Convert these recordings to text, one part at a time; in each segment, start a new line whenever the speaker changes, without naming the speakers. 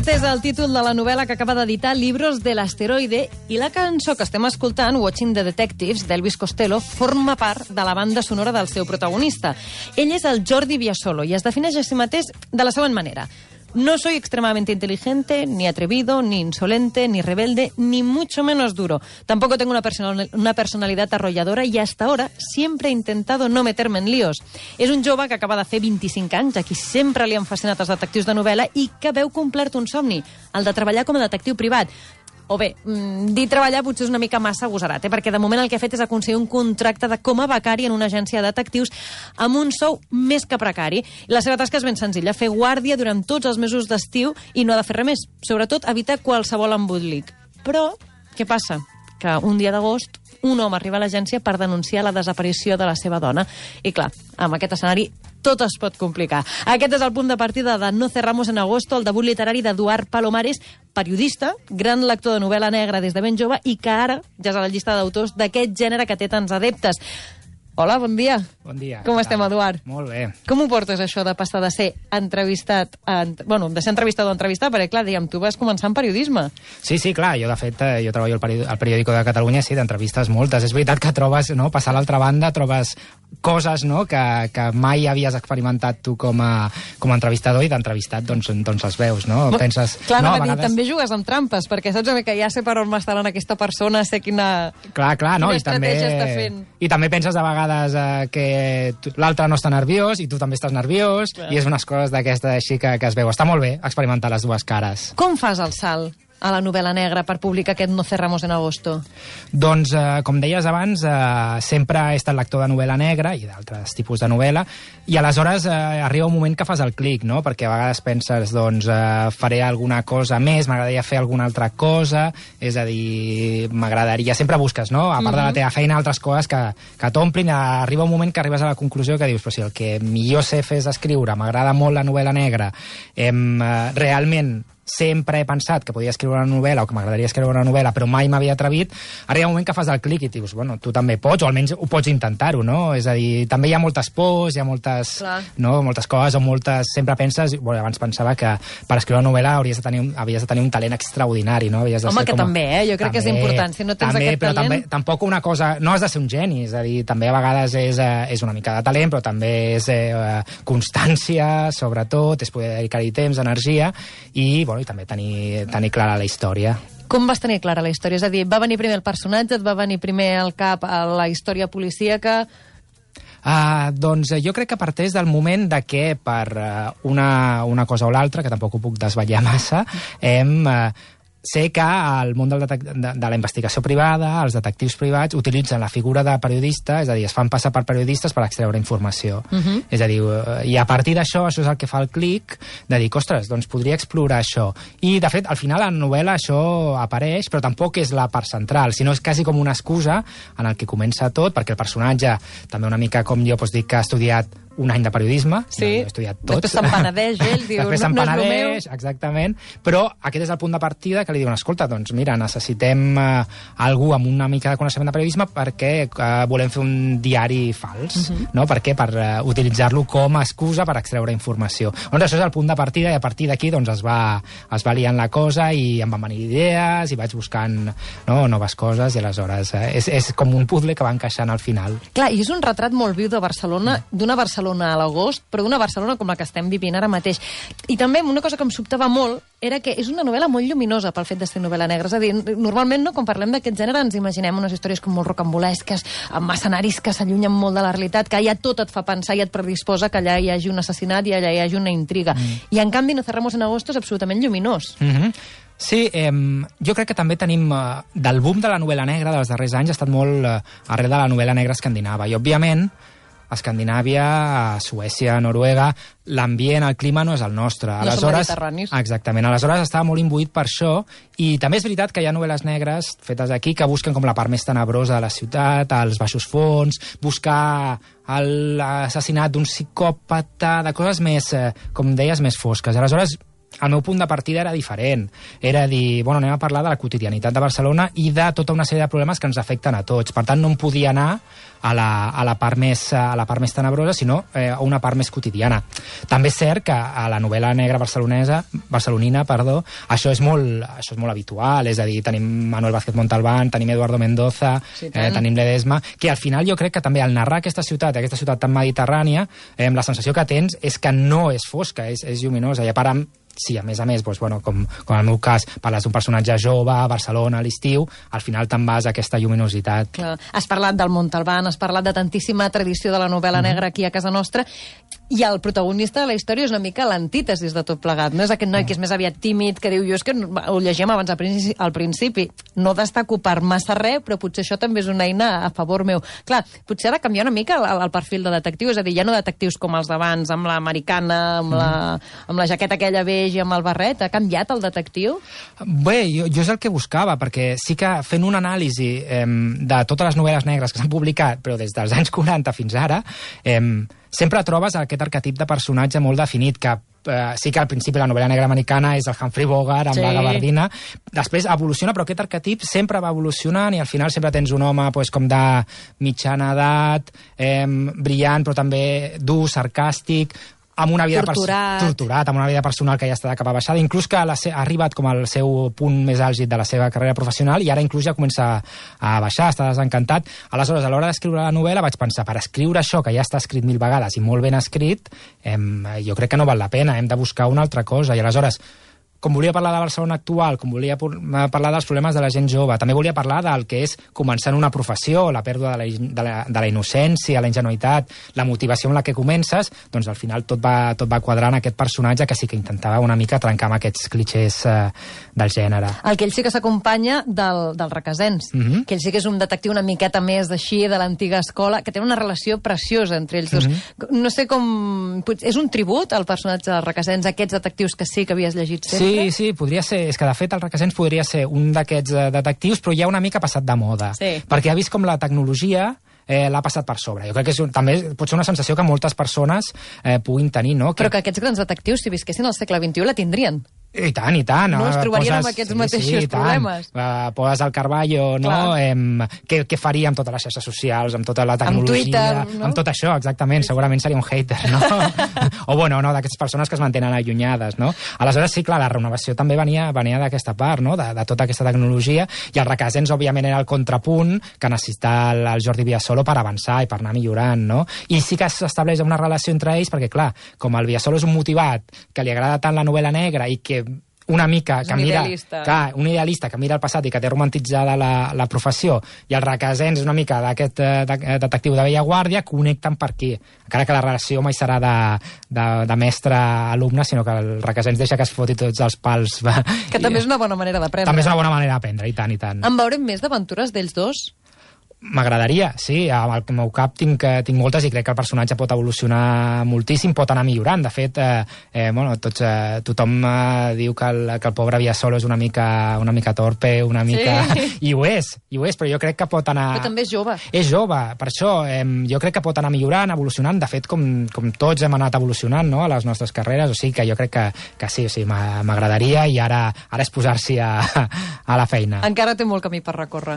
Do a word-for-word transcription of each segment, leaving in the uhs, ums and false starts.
Aquest és el títol de la novel·la que acaba d'editar Libros del Asteroide, i la cançó que estem escoltant, Watching the Detectives, d'Elvis Costello, forma part de la banda sonora del seu protagonista. Ell és el Jordi Biasolo i es defineix a si mateix de la següent manera. No soy extremadamente inteligente, ni atrevido, ni insolente, ni rebelde, ni mucho menos duro. Tampoco tengo una, personal, una personalidad arrolladora y hasta ahora siempre he intentado no meterme en líos. És un jove que acaba de fer vint-i-cinc anys, a qui sempre li han fascinat els detectius de novel·la i que veu complert un somni, el de treballar com a detectiu privat. O bé, dir treballar potser és una mica massa agosarat, eh? perquè de moment el que ha fet és aconseguir un contracte de com a becari en una agència de detectius amb un sou més que precari. I la seva tasca és ben senzilla, fer guàrdia durant tots els mesos d'estiu i no ha de fer res més. Sobretot, evitar qualsevol embolic. Però, què passa? Que un dia d'agost un home arriba a l'agència per denunciar la desaparició de la seva dona. I clar, amb aquest escenari tot es pot complicar. Aquest és el punt de partida de No cerramos en agosto, el debut literari d'Eduard Palomares, periodista, gran lector de novel·la negra des de ben jove i que ara ja és a la llista d'autors d'aquest gènere que té tants adeptes. Hola, bon dia.
Bon dia.
Com estem, Eduard?
Molt bé.
Com ho portes, això de passar de ser entrevistat a... Bueno, de ser entrevistat o entrevistat, perquè, clar, diguem, tu vas començar en periodisme.
Sí, sí, clar, jo, de fet, jo treballo al, periòdic, al periòdico de Catalunya, sí, d'entrevistes moltes. És veritat que trobes, no?, passar a l'altra banda, trobes coses, no?, que, que mai havies experimentat tu com a, com a entrevistador i d'entrevistat, doncs, doncs els veus, no?
Bo,
Penses...
Clar,
no,
vegades...
vegades...
també jugues amb trampes, perquè saps que ja sé per on m'està anant aquesta persona, sé quina...
Clar, clar, no?
Quina
I també,
estratègia està fent.
I també penses de vegades eh, que l'altre no està nerviós i tu també estàs nerviós, clar. I és unes coses d'aquestes així que, que es veu. Està molt bé experimentar les dues cares.
Com fas el salt a la novel·la negra per publicar aquest No cerramos en agosto?
Doncs, eh, com deies abans, eh, sempre he estat lector de novel·la negra i d'altres tipus de novel·la, i aleshores eh, arriba un moment que fas el clic, no? Perquè a vegades penses, doncs, eh, faré alguna cosa més, m'agradaria fer alguna altra cosa, és a dir, m'agradaria... Sempre busques, no? A part mm-hmm. de la teva feina, altres coses que, que t'omplin. Arriba un moment que arribes a la conclusió que dius, però si el que millor sé fer és escriure, m'agrada molt la novel·la negra, em, eh, realment sempre he pensat que podia escriure una novel·la o que m'agradaria escriure una novel·la, però mai m'havia atrevit, arriba un moment que fas el clic i dius, bueno, tu també pots, o almenys ho pots intentar-ho, no? És a dir, també hi ha moltes pors, hi ha moltes, no, moltes coses, o moltes... Sempre penses... Bueno, abans pensava que per escriure una novel·la hauries de tenir un, havies de tenir un talent extraordinari, no? Havies de
Home,
ser
que
com a...
també, eh? Jo crec també, que és important. Si no tens
també,
aquest
però
talent...
També, tampoc una cosa... No has de ser un geni, és a dir, també a vegades és, eh, és una mica de talent, però també és eh, constància, sobretot, és poder dedicar-hi temps, energia, i, bueno, i també tenir tenir clara la història.
Com vas tenir clara la història? És a dir, va venir primer el personatge, et va venir primer al cap a la història policíaca?
Uh, doncs jo crec que parteix del moment de que per uh, una, una cosa o l'altra, que tampoc ho puc desvetllar massa, hem... Uh, sé que el món del detec de, de la investigació privada, els detectius privats, utilitzen la figura de periodista, és a dir, es fan passar per periodistes per extreure informació. Uh-huh. És a dir, i a partir d'això, això és el que fa el clic, de dir, ostres, doncs podria explorar això. I, de fet, al final, a la novel·la això apareix, però tampoc és la part central, sinó és quasi com una excusa en el que comença tot, perquè el personatge, també una mica com jo, doncs dic que ha estudiat un any de periodisme,
sí.
No, he estudiat tot.
Després se'n penedeix, ell diu,
Després
no,
se'n
no és el
penedeix,
meu.
Exactament, però aquest és el punt de partida que li diuen, escolta, doncs mira, necessitem uh, algú amb una mica de coneixement de periodisme perquè uh, volem fer un diari fals, uh-huh. no? Per què? Per uh, utilitzar-lo com a excusa per extreure informació. Doncs això és el punt de partida i a partir d'aquí doncs, es, va, es va liant la cosa i em van venir idees i vaig buscant no, noves coses i aleshores uh, és, és com un puzzle que va encaixant al final.
Clar, i és un retrat molt viu de Barcelona, mm. d'una Barcelona a l'agost, però d'una Barcelona com la que estem vivint ara mateix. I també una cosa que em sobtava molt era que és una novel·la molt lluminosa pel fet de ser novel·la negra. És a dir, normalment, no, quan parlem d'aquest gènere, ens imaginem unes històries com molt rocambolesques, amb escenaris que s'allunyen molt de la realitat, que ja tot et fa pensar i et predisposa que allà hi hagi un assassinat i allà hi hagi una intriga. Mm. I, en canvi, No cerramos en agosto és absolutament lluminós.
Mm-hmm. Sí, eh, jo crec que també tenim, eh, del boom de la novel·la negra dels darrers anys, ha estat molt eh, arrel de la novel·la negra escandinava. I, òbviament, a Escandinàvia, a Suècia, a Noruega, l'ambient, el clima no és el nostre.
No som mediterranis.
Exactament. Aleshores estava molt imbuït per això i també és veritat que hi ha novel·les negres fetes aquí que busquen com la part més tenebrosa de la ciutat, els baixos fons, buscar l'assassinat d'un psicòpata, de coses més, eh, com deies, més fosques. Aleshores, el meu punt de partida era diferent. Era dir, bueno, anem a parlar de la quotidianitat de Barcelona i de tota una sèrie de problemes que ens afecten a tots. Per tant, no em podia anar a la, a la, part, més, a la part més tenebrosa, sinó eh, a una part més quotidiana. També és cert que a la novel·la negra barcelonesa, barcelonina, perdó, això és molt, això és molt habitual, és a dir, tenim Manuel Vázquez Montalbán, tenim Eduardo Mendoza, sí, eh, tenim Ledesma, que al final jo crec que també al narrar aquesta ciutat, aquesta ciutat tan mediterrània, eh, la sensació que tens és que no és fosca, és, és lluminosa. I a part, sí, a més a més, doncs, bueno, com, com en el meu cas, parles d'un personatge jove, a Barcelona, a l'estiu, al final te'n vas a aquesta lluminositat.
Clar. Has parlat del Montalbán, has parlat de tantíssima tradició de la novel·la mm-hmm. negra aquí a casa nostra, i el protagonista de la història és una mica l'antítesis de tot plegat. No és aquest noi que és més aviat tímid, que diu, jo és que ho llegíem abans al principi, al principi. No destaco per massa res, però potser això també és una eina a favor meu. Clar, potser ha de canviar una mica el, el perfil de detectiu, és a dir, ja no detectius com els d'abans, amb l'americana, amb, la, amb la jaqueta aquella beix i amb el barret. Ha canviat el detectiu?
Bé, jo, jo és el que buscava, perquè sí que fent una anàlisi eh, de totes les novel·les negres que s'han publicat, però des dels anys quaranta fins ara, eh, sempre trobes aquest arquetip de personatge molt definit, que eh, sí que al principi la novel·la negra americana és el Humphrey Bogart amb sí. la gabardina, després evoluciona, però aquest arquetip sempre va evolucionant i al final sempre tens un home pues, com de mitjana edat, eh, brillant, però també dur, sarcàstic, amb una vida
torturat.
torturat, amb una vida personal que ja està de cap a baixada, inclús que la ha arribat com al seu punt més àlgid de la seva carrera professional i ara inclús ja comença a baixar, està desencantat. Aleshores, a l'hora d'escriure la novel·la vaig pensar, per escriure això, que ja està escrit mil vegades i molt ben escrit, eh, jo crec que no val la pena, hem de buscar una altra cosa. I aleshores, com volia parlar de Barcelona actual, com volia parlar dels problemes de la gent jove, també volia parlar del que és començar en una professió, la pèrdua de la, de la, de la innocència, la ingenuïtat, la motivació amb la que comences, doncs al final tot va, tot va quadrar en aquest personatge que sí que intentava una mica trencar amb aquests clixés eh, del gènere.
El que ell sí que s'acompanya del, del Requesens, mm-hmm. que ell sí que és un detectiu una miqueta més així, de l'antiga escola, que té una relació preciosa entre ells dos. Mm-hmm. No sé com... És un tribut al personatge del Requesens, aquests detectius que sí que havies llegit sempre?
Sí, sí, podria ser. És que, de fet, el Requesens podria ser un d'aquests uh, detectius, però ja una mica passat de moda. Sí. Perquè ha vist com la tecnologia eh, l'ha passat per sobre. Jo crec que és un, també pot ser una sensació que moltes persones eh, puguin tenir, no? Que...
Però que aquests grans detectius, si visquessin al segle vint-i-u, la tindrien.
I tant, i tant.
No es trobarien poses, amb aquests sí, mateixos sí, problemes.
Uh, poses el Carballo, no? Em, què, què faria amb totes les xarxes socials, amb tota la tecnologia...
Amb Twitter, no?
Amb tot això, exactament. Segurament seria un hater, no? o, bueno, no, d'aquestes persones que es mantenen allunyades, no? Aleshores, sí, clar, la renovació també venia, venia d'aquesta part, no? De, de tota aquesta tecnologia, i el Requesens, òbviament, era el contrapunt que necessita el, el Jordi Villasolo per avançar i per anar millorant, no? I sí que s'estableix una relació entre ells, perquè, clar, com el Villasolo és un motivat, que li agrada tant la novel·la negra i que una mica que
un
mira...
Idealista.
Clar, un idealista que mira el passat i que té romantitzada la, la professió, i el Requesens és una mica d'aquest de, detectiu de vella guàrdia, connecten per aquí. Encara que la relació mai serà de, de, de mestre-alumne, sinó que el Requesens deixa que es foti tots els pals.
Que també és una bona manera d'aprendre.
També és una bona manera d'aprendre, i tant, i tant.
En veurem més d'aventures d'ells dos?
M'agradaria, sí, amb el meu cap tinc, tinc moltes i crec que el personatge pot evolucionar moltíssim, pot anar millorant. De fet, eh, eh, bueno, tots, eh, tothom eh, diu que el, que el pobre Villasolo és una mica, una mica torpe, una mica... Sí. I ho és, i ho és, però jo crec que pot anar...
Però també és jove.
És jove, per això eh, jo crec que pot anar millorant, evolucionant, de fet, com, com tots hem anat evolucionant, no?, a les nostres carreres, o sigui que jo crec que, que sí, o sigui, m'agradaria, i ara, ara és posar-s'hi a, a la feina.
Encara té molt camí per recórrer.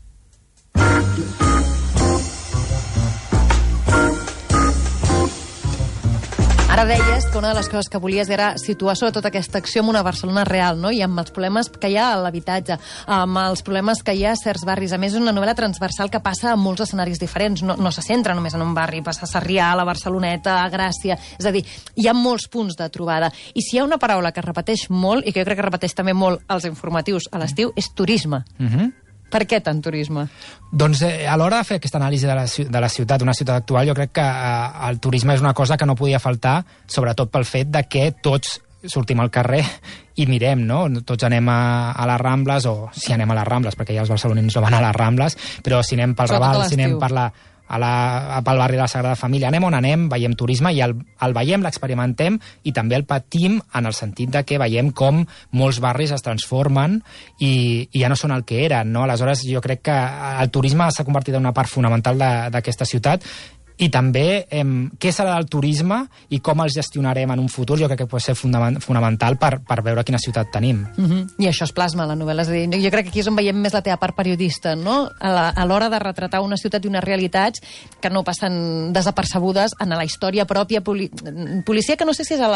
Ara deies que una de les coses que volies era situar sobretot aquesta acció en una Barcelona real, no? I amb els problemes que hi ha a l'habitatge, amb els problemes que hi ha a certs barris. A més, és una novel·la transversal que passa a molts escenaris diferents. No, no se centra només en un barri, passa a Sarrià, a la Barceloneta, a Gràcia... És a dir, hi ha molts punts de trobada. I si hi ha una paraula que es repeteix molt, i que jo crec que repeteix també molt als informatius a l'estiu, és turisme. Mhm. Per què tant turisme?
Doncs eh, a l'hora de fer aquesta anàlisi de la, de la ciutat, d'una ciutat actual, jo crec que eh, el turisme és una cosa que no podia faltar, sobretot pel fet de que tots sortim al carrer i mirem, no? Tots anem a, a les Rambles, o si anem a les Rambles, perquè ja els barcelonins no van a les Rambles, però si anem pel Raval, si anem per la... A la, pel barri de la Sagrada Família, anem on anem, veiem turisme i el, el veiem, l'experimentem i també el patim en el sentit de que veiem com molts barris es transformen i, i ja no són el que eren, no? Aleshores jo crec que el turisme s'ha convertit en una part fonamental d'aquesta ciutat i també eh, què serà del turisme i com els gestionarem en un futur. Jo crec que pot ser fonamental per, per veure quina ciutat tenim.
Uh-huh. I això es plasma a la novel·la. És a dir, jo crec que aquí és on veiem més la teva part periodista, no? A l'hora de retratar una ciutat i unes realitats que no passen desapercebudes en la història pròpia poli policia, que no sé si és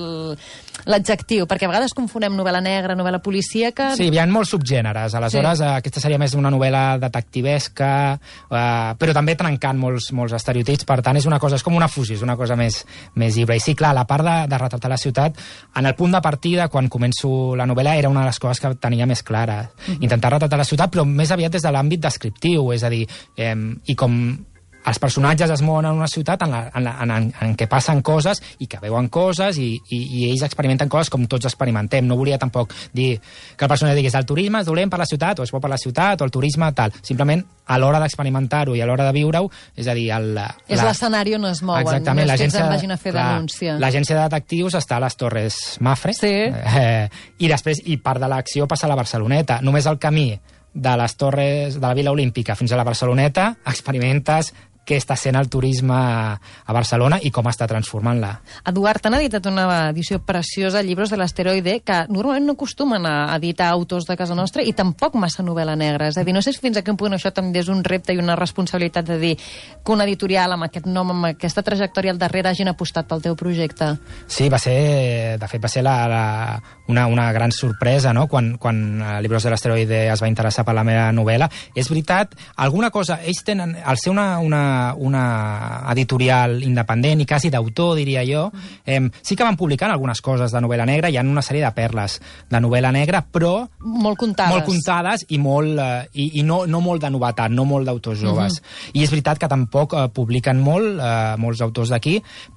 l'adjectiu, perquè a vegades confonem novel·la negra, novel·la policíaca...
Sí, hi ha molts subgèneres. Aleshores, sí. aquesta seria més una novel·la detectivesca, eh, però també trencant molts, molts estereotips. Per tant, és una cosa, és com una fusió, és una cosa més, més llibre. I sí, clar, la part de, de retratar la ciutat, en el punt de partida, quan començo la novel·la, era una de les coses que tenia més clara. Mm-hmm. Intentar retratar la ciutat, però més aviat des de l'àmbit descriptiu, és a dir, eh, i com els personatges es mouen en una ciutat en, la, en, la, en, en, en què passen coses i que veuen coses i, i, i ells experimenten coses com tots experimentem. No volia tampoc dir que el personatge digués el turisme és dolent per la ciutat o és bo per la ciutat o el turisme tal. Simplement a l'hora d'experimentar-ho i a l'hora de viure-ho, és a dir... El, la,
és l'escenari on es mouen,
exactament,
no és que ens en vagin a fer denúncia.
L'agència de detectius està a les Torres Mafre,
sí.
eh, i després, i part de l'acció passa a la Barceloneta. Només el camí de les Torres, de la Vila Olímpica fins a la Barceloneta, experimentes què està sent el turisme a Barcelona i com està transformant-la.
Eduard, t'han editat una edició preciosa, Llibros de l'Asteroide, que normalment no acostumen a editar autors de casa nostra i tampoc massa novel·la negra. És a dir, no sé fins a quin punt això també és un repte i una responsabilitat de dir que una editorial amb aquest nom, amb aquesta trajectòria al darrere, hagin apostat pel teu projecte.
Sí, va ser, de fet, va ser la, la, una, una gran sorpresa, no?, quan, quan Llibros de l'Asteroide es va interessar per la meva novel·la. És veritat, alguna cosa, ells tenen, al ser una, una una editorial independent i quasi d'autor, diria jo, eh, sí que van publicant algunes coses de novel·la negra, hi ha una sèrie de perles de novel·la negra, però
molt contades,
molt contades i, molt, eh, i, i no, no molt de novetat, no molt d'autors joves. Uh-huh. I és veritat que tampoc eh, publiquen molt, eh, molts autors d'aquí,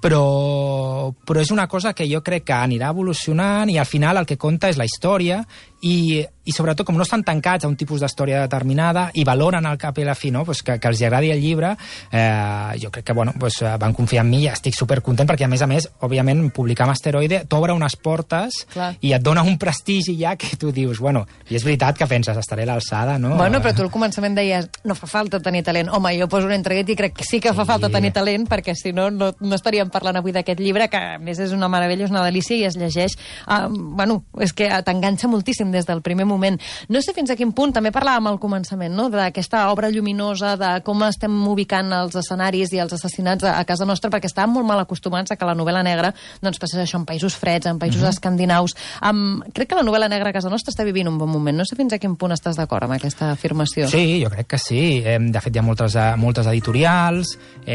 però, però és una cosa que jo crec que anirà evolucionant i al final el que compta és la història i, i sobretot, com no estan tancats a un tipus d'història determinada i valoren al cap i a la fi, no?, pues que, que els agradi el llibre, eh, jo crec que bueno, pues, van confiar en mi i estic supercontent perquè, a més a més, òbviament, publicar amb Asteroide t'obre unes portes. Clar. I et dona un prestigi ja que tu dius, bueno, i és veritat que penses, estaré a l'alçada, no?
Bueno, però tu al començament deies, no fa falta tenir talent. Home, jo poso un entreguet i crec que sí que sí. fa falta tenir talent, perquè si no, no, no estaríem parlant avui d'aquest llibre, que a més és una meravella, és una delícia i es llegeix. Uh, bueno, és que t'enganxa moltíssim des del primer moment. No sé fins a quin punt, també parlàvem al començament, no?, d'aquesta obra lluminosa, de com estem ubicant els escenaris i els assassinats a, a casa nostra, perquè estàvem molt mal acostumats a que la novel·la negra doncs passés això en països freds, en països mm-hmm. escandinaus. Um, crec que la novel·la negra a casa nostra està vivint un bon moment. No sé fins a quin punt estàs d'acord amb aquesta afirmació.
Sí, jo crec que sí. De fet, hi ha moltes, moltes editorials,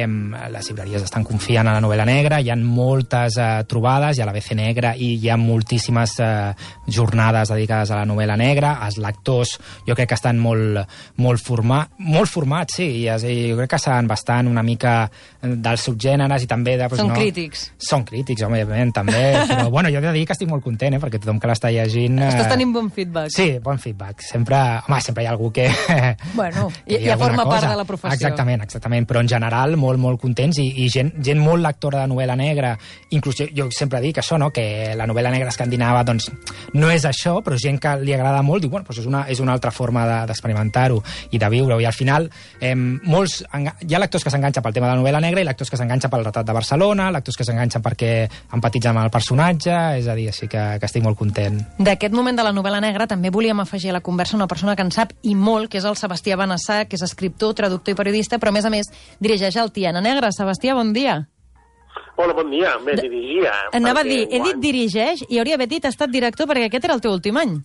les llibreries estan confiant en la novel·la negra, hi ha moltes uh, trobades, hi ha la B C Negra i hi ha moltíssimes uh, jornades dedicades a la novel·la negra. Els lectors jo crec que estan molt, molt, forma, molt formats, sí, i jo crec que saben bastant una mica dels subgèneres i també de... Pues,
Són
no,
crítics.
Són crítics, òbviament, també. Però bueno, jo he de dir que estic molt content, eh, perquè tothom que l'està llegint... Eh...
Estàs tenint bon feedback.
Sí, bon feedback. Sempre, home, sempre hi ha algú que...
Bueno, ja forma cosa. part de la professió.
Exactament, exactament. Però en general molt, molt contents i, i gent, gent molt lectora de novel·la negra. Inclús jo sempre dic això, no?, que la novel·la negra escandinava, doncs, no és això, però gent que li agrada molt, diu, bueno, doncs és una, és una altra forma d'experimentar-ho de, i de viure-ho. I al final, eh, molts, hi ha lectors que s'enganxen pel tema de la novel·la negra i lectors que s'enganxen pel retrat de Barcelona, lectors que s'enganxen perquè empatitzen amb el personatge, és a dir, així que, que estic molt content.
D'aquest moment de la novel·la negra també volíem afegir a la conversa una persona que en sap i molt, que és el Sebastià Benassà, que és escriptor, traductor i periodista, però a més a més dirigeix el Tiana Negra. Sebastià, bon dia.
Hola, bon dia. Bé, de... dirigia.
Anava a dir, he dit dirigeix i hauria d'haver dit ha estat director perquè aquest era el teu últim any.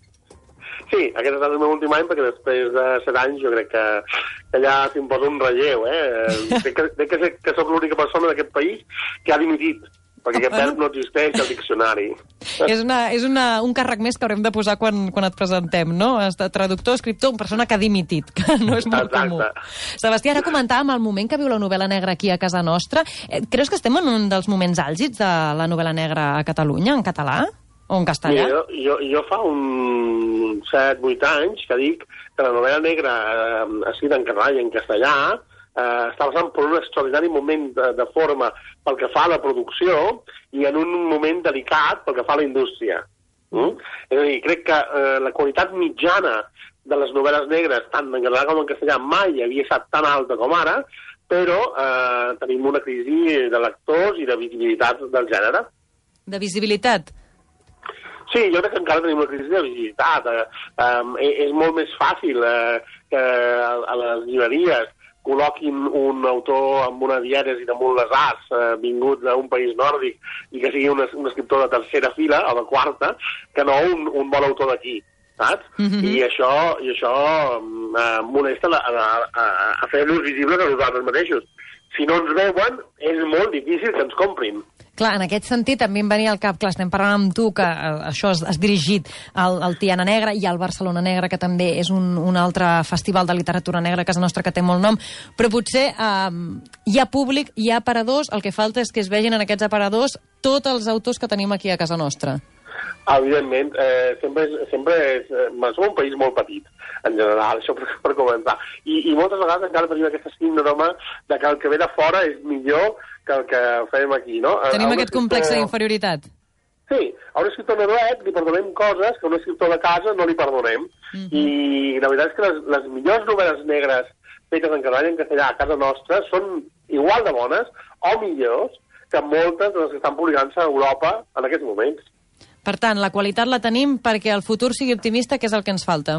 Sí, aquest ha estat el meu últim any perquè després de set anys jo crec que, que ja s'imposa un relleu, eh? Crec que, crec que, que soc l'única persona d'aquest país que ha dimitit, perquè aquest verb no existeix al diccionari.
És, una, és una, un càrrec més que haurem de posar quan, quan et presentem, no? Traductor, escriptor, una persona que ha dimitit, que no és molt Exacte. comú. Sebastià, ara comentàvem el moment que viu la novel·la negra aquí a casa nostra. Creus que estem en un dels moments àlgids de la novel·la negra a Catalunya, en català? O en castellà?
Mira, jo, jo, jo fa un set vuit anys que dic que la novel·la negra eh, escrita en català i en castellà eh, està passant per un extraordinari moment de, de forma pel que fa a la producció i en un moment delicat pel que fa a la indústria. Mm? És a dir, crec que eh, la qualitat mitjana de les novel·les negres, tant en català com en castellà, mai havia estat tan alta com ara, però eh, tenim una crisi de lectors i de visibilitat del gènere.
De visibilitat?
Sí, jo crec que encara tenim una crisi de visibilitat. Eh, eh, és molt més fàcil eh, que a les llibreries col·loquin un autor amb una dièresi damunt les as, eh, vingut d'un país nòrdic, i que sigui un, un escriptor de tercera fila o de quarta, que no un, un bon autor d'aquí, saps? Mm-hmm. I això, i això eh, molesta a, a, a, a fer-nos visibles a nosaltres mateixos. Si no ens veuen, és molt difícil que ens comprin.
Clar, en aquest sentit també em venia al cap, clar, estem parlant amb tu, que uh, això has, has dirigit al, al Tiana Negra i al Barcelona Negra, que també és un, un altre festival de literatura negra a casa nostra que té molt nom, però potser uh, hi ha públic, hi ha aparadors, el que falta és que es vegin en aquests aparadors tots els autors que tenim aquí a casa nostra.
Evidentment, eh, sempre és, sempre és, eh, som un país molt petit, en general, això per, per començar. I, I moltes vegades encara tenim aquesta síndrome de que el que ve de fora és millor que el que fem aquí, no?
Tenim aquest
escriptor...
complex d'inferioritat.
Sí, a un escriptor noruec li perdonem coses que a un escriptor de casa no li perdonem. Mm-hmm. I la veritat és que les, les millors novel·les negres fetes en català i en castellà a casa nostra són igual de bones o millors que moltes de les que estan publicant-se a Europa en aquests moments.
Per tant, la qualitat la tenim perquè el futur sigui optimista, que és el que ens falta.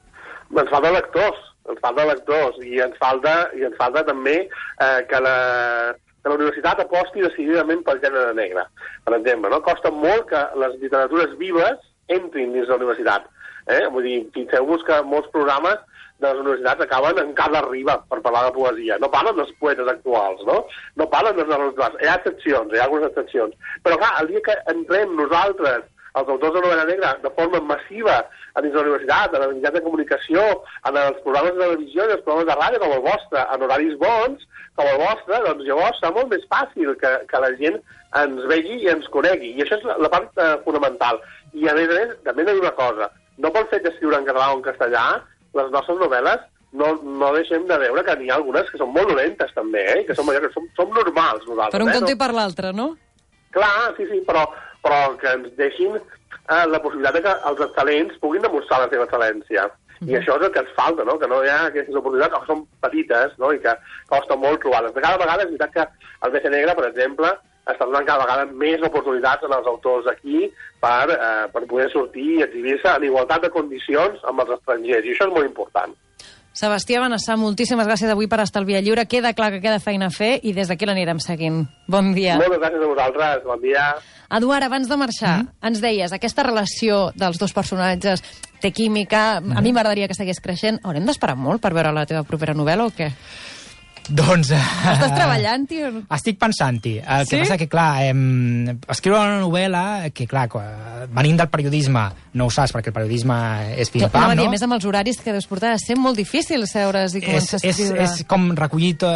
Ens falta lectors, ens falta lectors, i ens falta, i ens falta també eh, que, la, que la universitat aposti decididament pel gènere negre. Per exemple, no? Costa molt que les literatures vives entrin dins la universitat. Eh? Vull dir, fixeu-vos que molts programes de les universitats acaben en cada riba per parlar de poesia. No parlen dels poetes actuals, no? No parlen dels narradors actuals. Hi ha excepcions, hi ha algunes excepcions. Però clar, el dia que entrem nosaltres, els autors de novel·la negra, de forma massiva a dins de la universitat, a la mitjans de comunicació, en els programes de televisió i els programes de ràdio com el vostre, en horaris bons com el vostre, doncs llavors serà molt més fàcil que, que la gent ens vegi i ens conegui. I això és la, la part eh, fonamental. I a més a més, també hem de dir una cosa, no pel fet d'escriure en català o en castellà, les nostres novel·les no, no deixem de veure que n'hi ha algunes que són molt dolentes també, eh? Que som, que som, som normals nosaltres.
Per un
eh?
cantó
no?
i per l'altre, no?
Clar, sí, sí, però, però que ens deixin eh, la possibilitat de que els excel·lents puguin demostrar la seva excel·lència. Mm-hmm. I això és el que ens falta, no? Que no hi ha aquestes oportunitats, que són petites, no? I que costa molt trobar-les. De cada vegada és veritat que el B C Negre, per exemple, està donant cada vegada més oportunitats als autors aquí per, eh, per poder sortir i exhibir-se en igualtat de condicions amb els estrangers, i això és molt important.
Sebastià Benassar, moltíssimes gràcies avui per estar al Via Lliure. Queda clar que queda feina a fer i des d'aquí l'anirem seguint. Bon dia.
Moltes gràcies a vosaltres. Bon dia.
Eduard, abans de marxar, mm. ens deies, aquesta relació dels dos personatges té química, mm. a mi m'agradaria que seguís creixent. Haurem d'esperar molt per veure la teva propera novel·la o què?
Doncs...
Estàs treballant, tio?
Estic pensant-hi. El
sí?
que passa que, clar, eh, escriure una novel·la que, clar, venint del periodisme no ho saps, perquè el periodisme és pim-pam, no?
no? A més, amb els horaris que deus portar, és molt difícil seure's i començar
és,
a escriure.
És, és com recollir eh,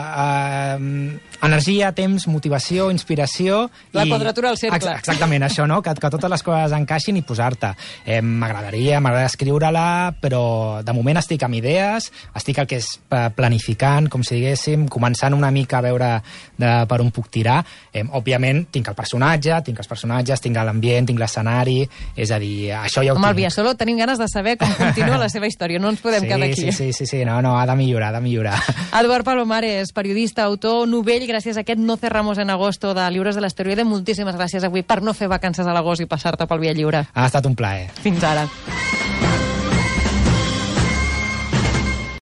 eh, energia, temps, motivació, inspiració...
La
i...
quadratura al cercle.
Ex exactament, això, no? Que, que totes les coses encaixin i posar-te. Eh, m'agradaria, m'agradaria escriure-la, però de moment estic amb idees, estic el que és planificant, com si diguéssim, començant una mica a veure de, per on puc tirar. Eh, òbviament, tinc el personatge, tinc els personatges, tinc l'ambient, tinc l'escenari, és a dir, això ja ho
Home,
tinc.
el Biasolo, tenim ganes de saber com continua la seva història, no ens podem
sí,
quedar aquí.
Sí, sí, sí, sí, no, no, ha de millorar, ha de millorar.
Eduard Palomares, periodista, autor, novell, gràcies a aquest No cerramos en agosto de Llibres de l'Asteroide. Moltíssimes gràcies avui per no fer vacances a l'agost i passar-te pel Via Lliure.
Ha estat un plaer.
Fins ara.